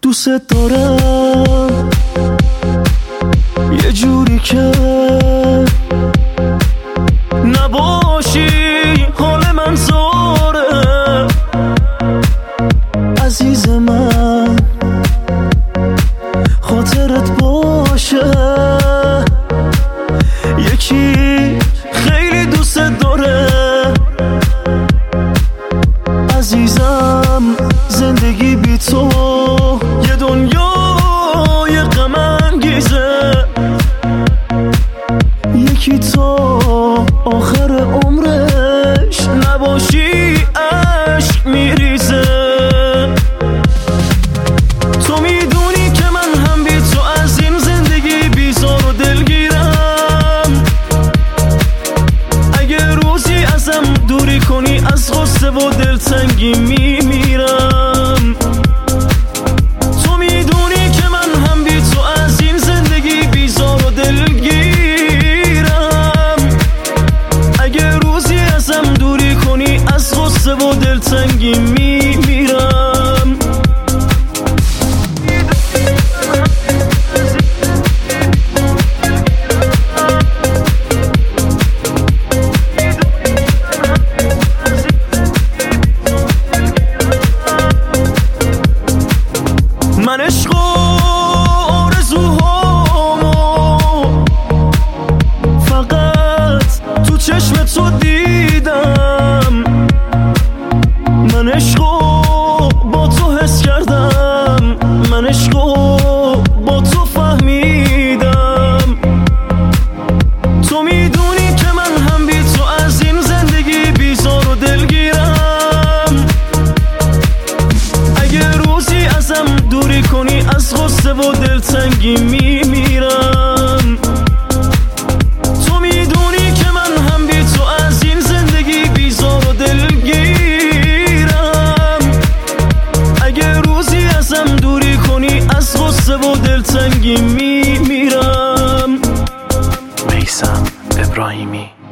دوست دارم یه جوری که نباشی حال من زاره. عزیز من خاطرت باشه یکی خیلی دوست داره. عزیزم زندگی بی تو یه دنیای غم انگیزه. یکی تا آخر عمرش نباشی عشق میریزه. تو میدونی که من هم بی تو از این زندگی بیزار و دلگیرم. اگه روزی ازم دوری کنی از غصه و دلتنگی میمیرم. تو میدونی که من هم بی تو از این زندگی بیزار و دلگیرم. اگه روزی ازم دوری کنی از غصه و دلتنگی میمیرم. من عشق و آرزوهامو فقط تو چشم تو دیدم. من عشق و با تو حس کردم. من عشق و با تو فهمیدم. تو میدونی که من هم بی تو از این زندگی بیزار و دلگیرم. اگه روزی ازم دوری کنی از غصه و دلتنگی میمیرم. تو میدونی که من هم بی تو از این زندگی بیزار و دلگیرم. اگه روزی ازم دوری کنی از غصه و دلتنگی میمیرم. میثم ابراهیمی.